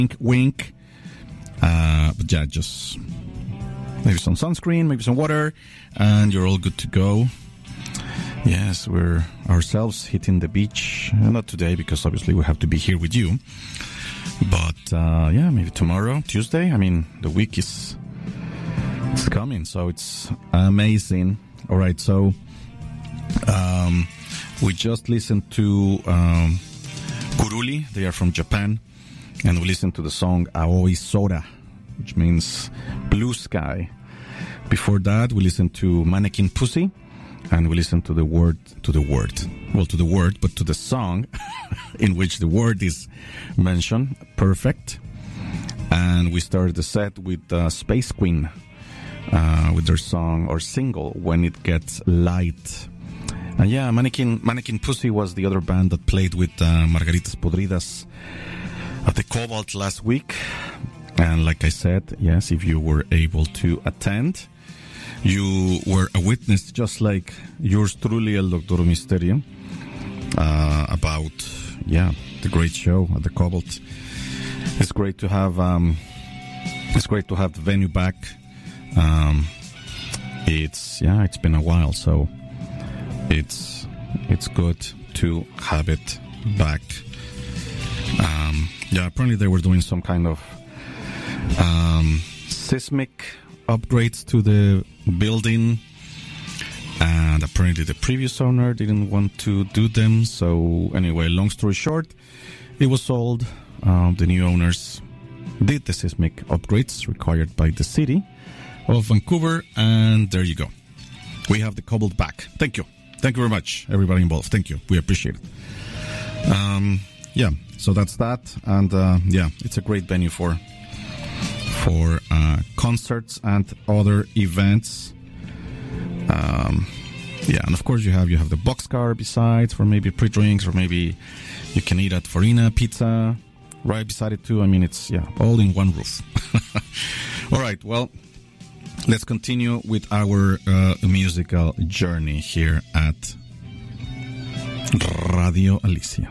Wink, wink. But yeah, just maybe some sunscreen, maybe some water, and you're all good to go. Yes, we're ourselves hitting the beach. Not today, because obviously we have to be here with you. But yeah, maybe tomorrow, Tuesday. I mean, the week it's coming, so it's amazing. All right, so we just listened to Kuruli. They are from Japan, and we listened to the song Aoi Sora, which means blue sky. Before that, we listened to Mannequin Pussy, and we listened to the word, but to the song in which the word is mentioned, Perfect. And we started the set with Space Queen, with their song or single, When It Gets Light. And yeah, Mannequin Pussy was the other band that played with Margaritas Podridas at the Cobalt last week. And like I said, yes, if you were able to attend, you were a witness, just like yours truly, El Doctor Misterio, about, yeah, the great show at the Cobalt. It's great to have the venue back. It's been a while, so it's good to have it back. Yeah, apparently they were doing some kind of seismic upgrades to the building, and apparently the previous owner didn't want to do them. So anyway, long story short, it was sold. The new owners did the seismic upgrades required by the city of Vancouver, and there you go. We have the Cobalt back. Thank you very much, everybody involved. Thank you, we appreciate it. Yeah, so that's that, and yeah, it's a great venue for concerts and other events. Yeah, and of course you have the boxcar besides for maybe pre-drinks, or maybe you can eat at Farina Pizza right beside it too. I mean, it's, yeah, all in one roof. All right, well, let's continue with our musical journey here at Radio Alicia.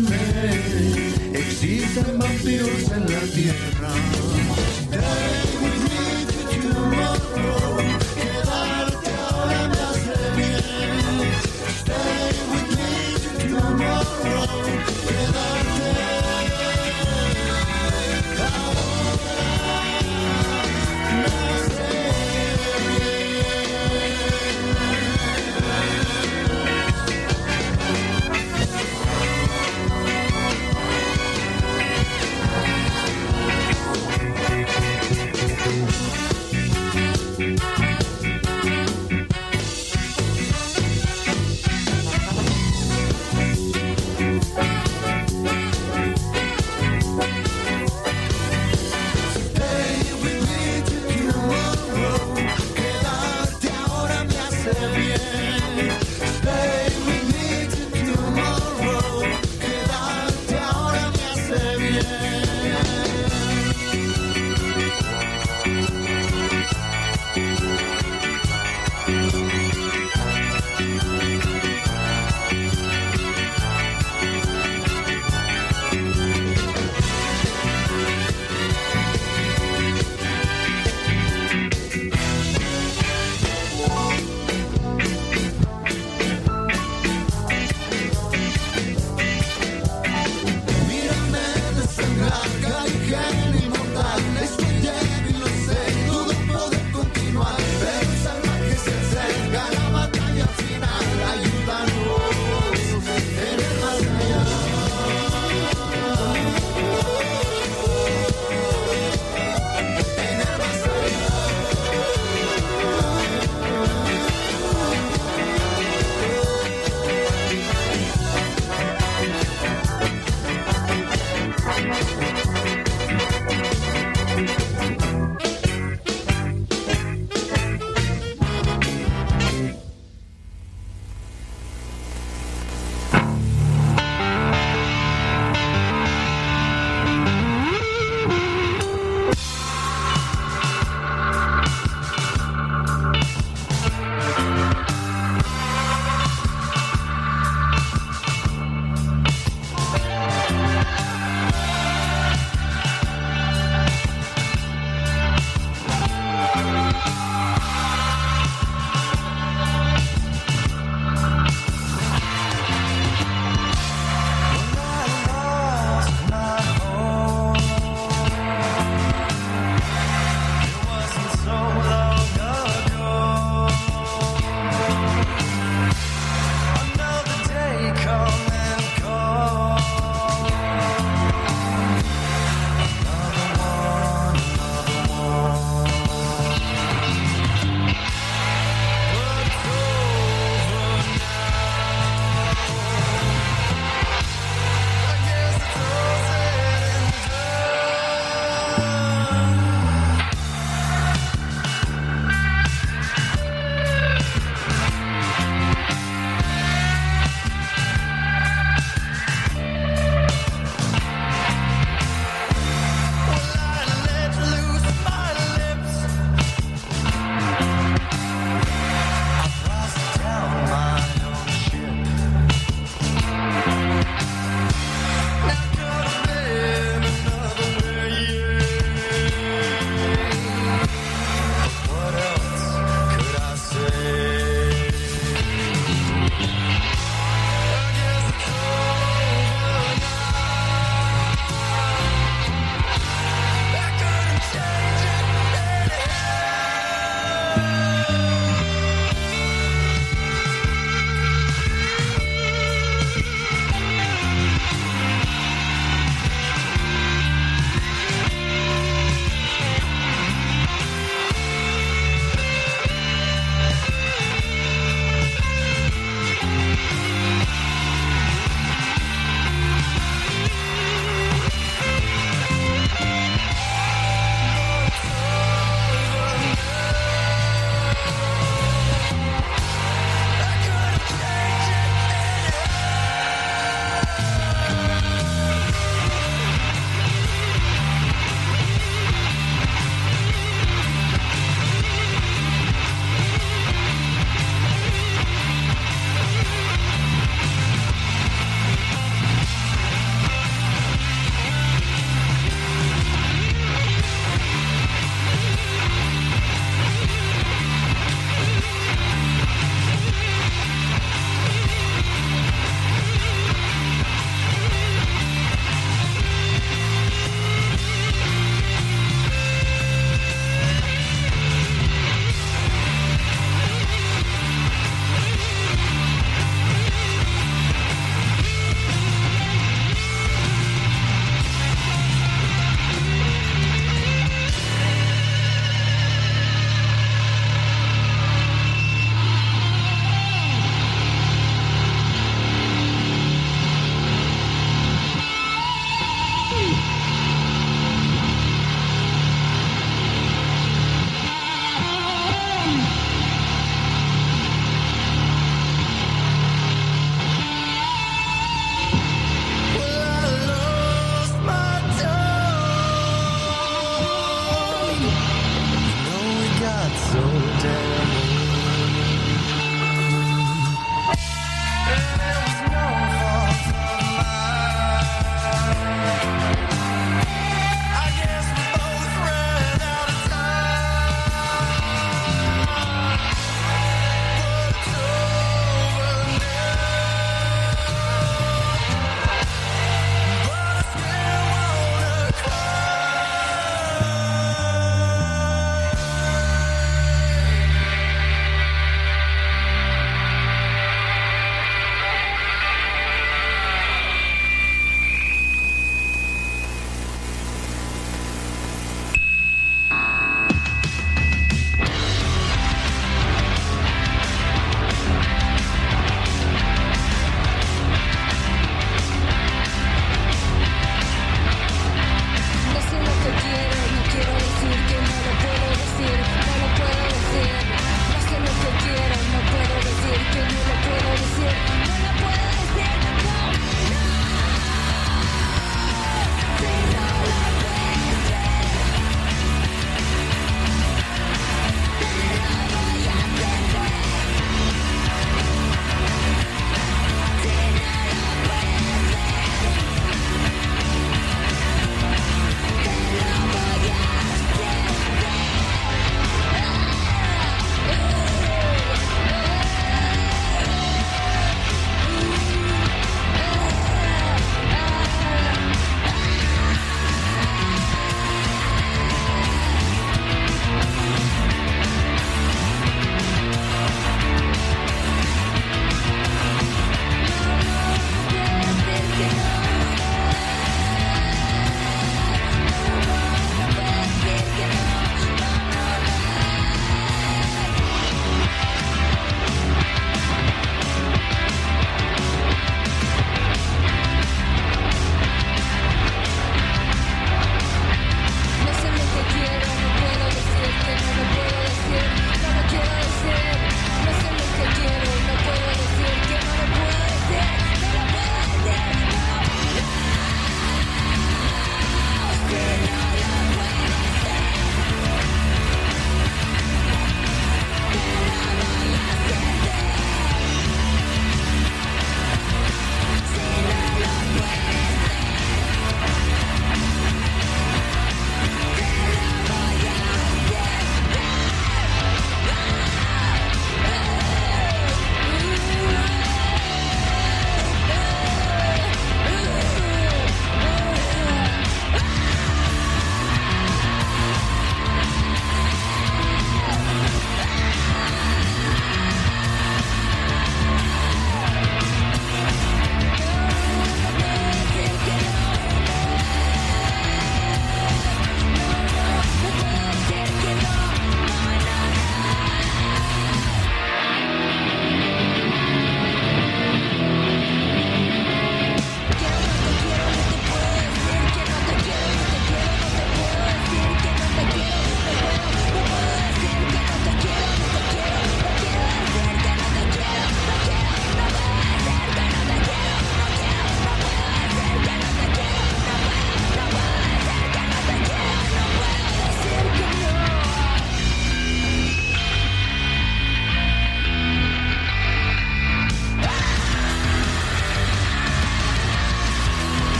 dónde existen vampiros en la tierra. Stay with me to tomorrow. Quedarte ahora me hace bien. Stay with me to tomorrow. Quedarte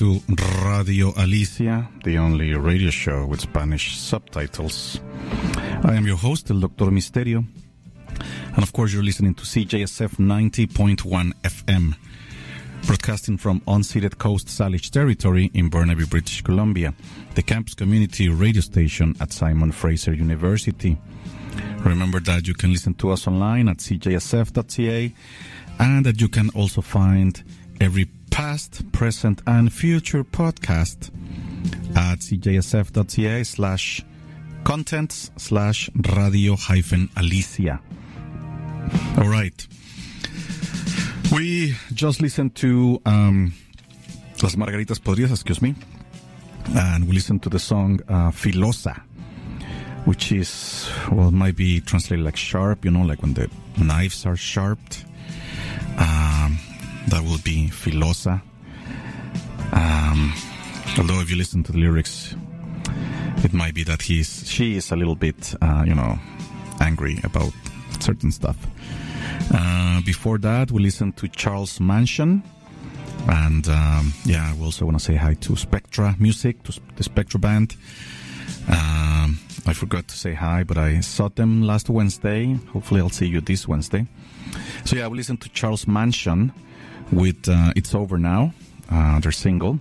to Radio Alicia, the only radio show with Spanish subtitles. I am your host, El Doctor Misterio. And of course, you're listening to CJSF 90.1 FM, broadcasting from unceded Coast Salish territory in Burnaby, British Columbia, the campus community radio station at Simon Fraser University. Remember that you can listen to us online at cjsf.ca, and that you can also find every past, present, and future podcast at cjsf.ca/contents/radio-alicia. All right. We just listened to Las Margaritas Podridas, excuse me, and we listened to the song Filosa, which is, well, might be translated like sharp, you know, like when the knives are sharpened. That will be Filosa. Although if you listen to the lyrics, it might be that she is a little bit, angry about certain stuff. Before that, we listened to Charles Manson. And, we also want to say hi to Spectra Music, to the Spectra Band. I forgot to say hi, but I saw them last Wednesday. Hopefully I'll see you this Wednesday. So we listened to Charles Manson with It's Over Now, their single.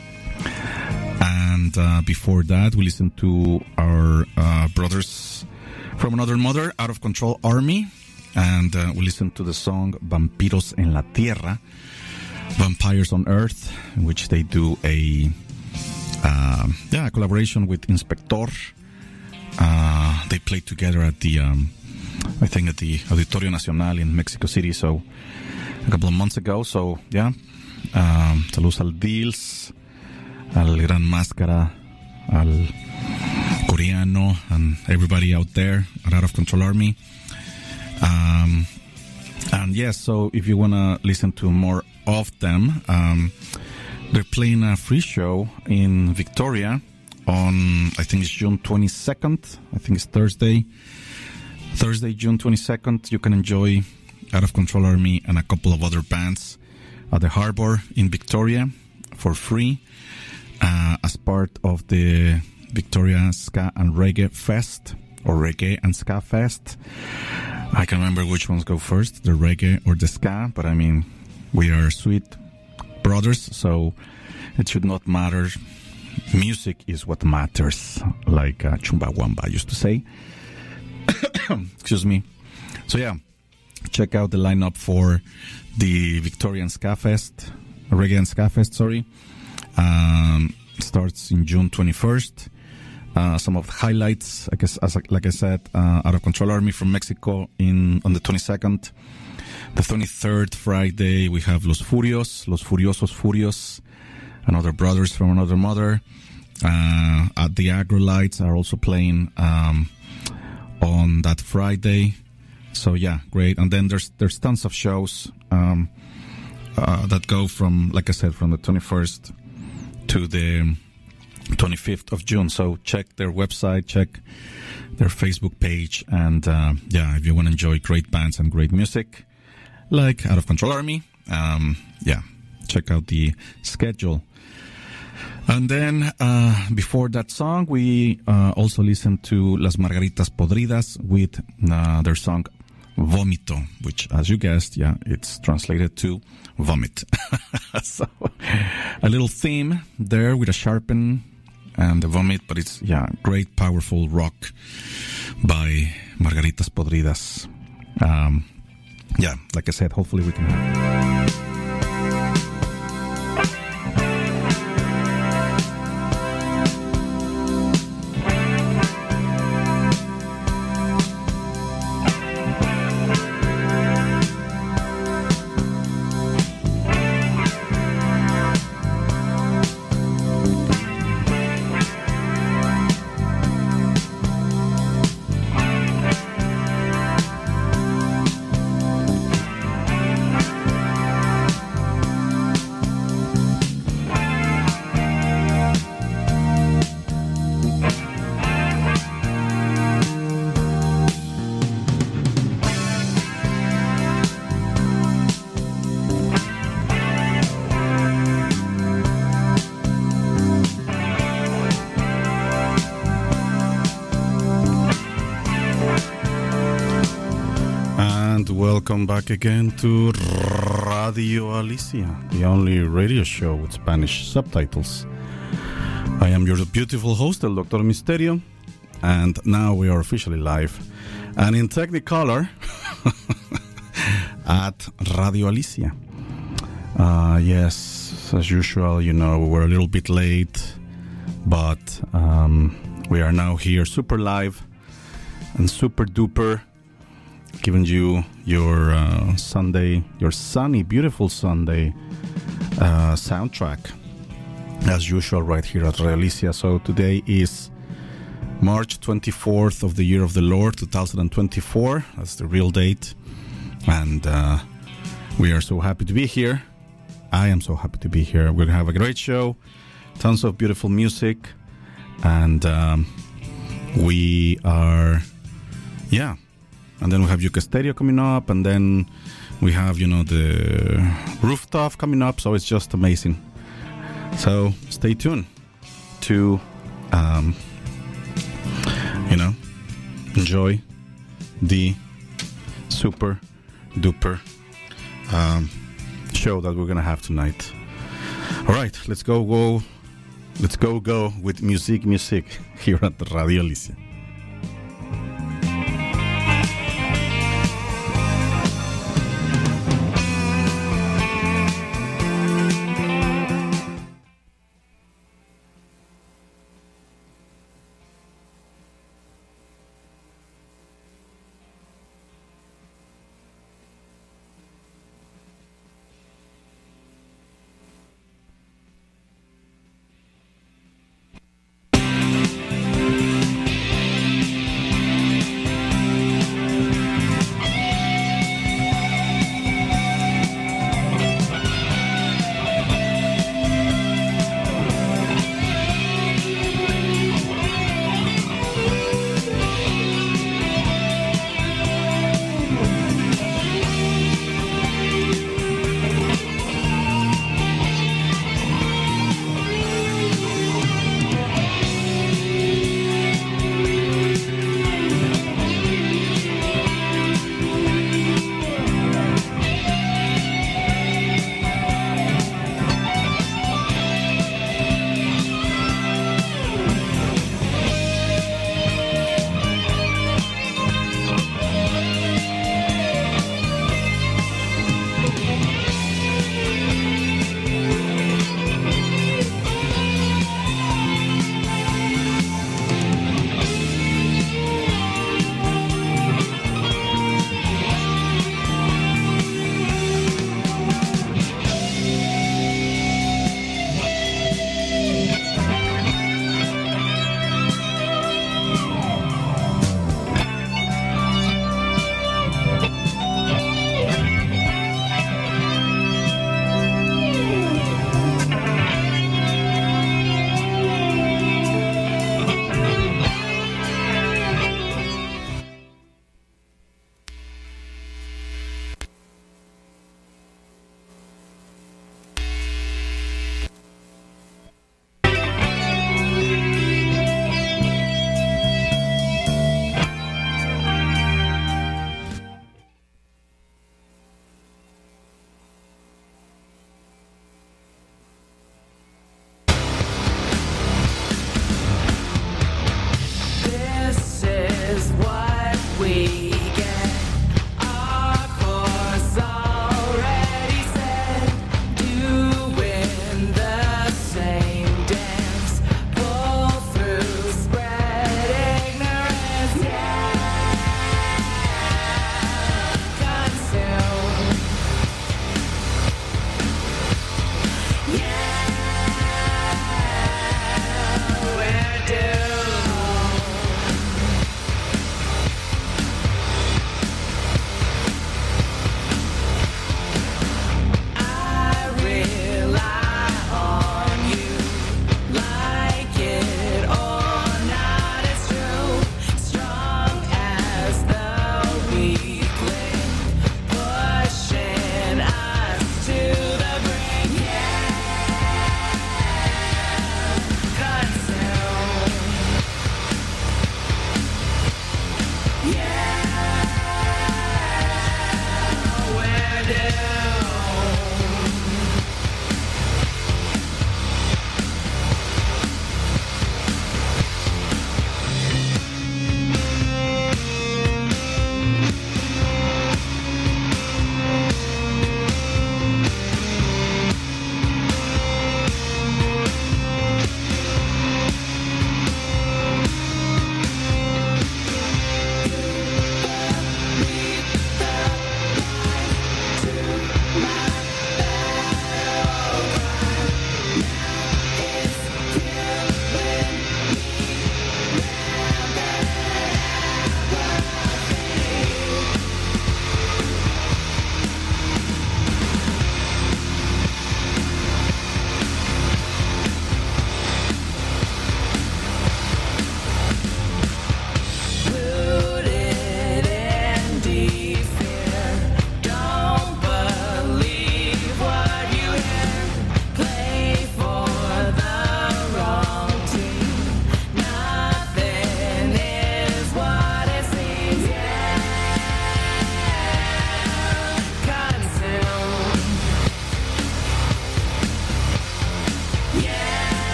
And before that, we listened to our brothers from another mother, Out of Control Army. And we listened to the song Vampiros en la Tierra, Vampires on Earth, in which they do a collaboration with Inspector. They played together at the, at the Auditorio Nacional in Mexico City, so a couple of months ago. So, saludos al Dils, al Gran Máscara, al Coreano, and everybody out there at Out of Control Army. So if you want to listen to more of them, they're playing a free show in Victoria on, I think it's June 22nd. I think it's Thursday, June 22nd. You can enjoy Out of Control Army and a couple of other bands at the Harbor in Victoria for free as part of the Victoria Ska and Reggae Fest, or Reggae and Ska Fest. I can remember which ones go first, the reggae or the ska, but I mean, we are sweet brothers, so it should not matter. Music is what matters, like Chumbawamba used to say. Excuse me. So check out the lineup for the Victorian Ska Fest, Reggae and Ska Fest, starts in June 21st. Some of the highlights, I guess, like I said, Out of Control Army from Mexico on the 22nd. The 23rd, Friday, we have Los Furiosos Furios, another brothers from another mother. At the Agrolites are also playing on that Friday. So great. And then there's tons of shows that go from, like I said, from the 21st to the 25th of June. So check their website, check their Facebook page, and if you want to enjoy great bands and great music like Out of Control Army, check out the schedule. And then before that song, we also listened to Las Margaritas Podridas with their song Vomito, which, as you guessed, it's translated to vomit. So a little theme there with a sharpen and the vomit, but it's great, powerful rock by Margaritas Podridas. Like I said, hopefully we can have welcome back again to Radio Alicia, the only radio show with Spanish subtitles. I am your beautiful host, El Doctor Misterio, and now we are officially live and in Technicolor at Radio Alicia. Yes, as usual, you know, we're a little bit late, but we are now here super live and super duper, giving you your Sunday, your sunny, beautiful Sunday soundtrack, as usual, right here at Radio Alicia. So today is March 24th of the year of the Lord, 2024. That's the real date. And we are so happy to be here. I am so happy to be here. We're going to have a great show, tons of beautiful music, and we are, yeah. And then we have Yuka Stereo coming up, and then we have, you know, the rooftop coming up, so it's just amazing. So stay tuned to, you know, enjoy the super duper show that we're going to have tonight. All right, let's go with music here at Radio Alicia.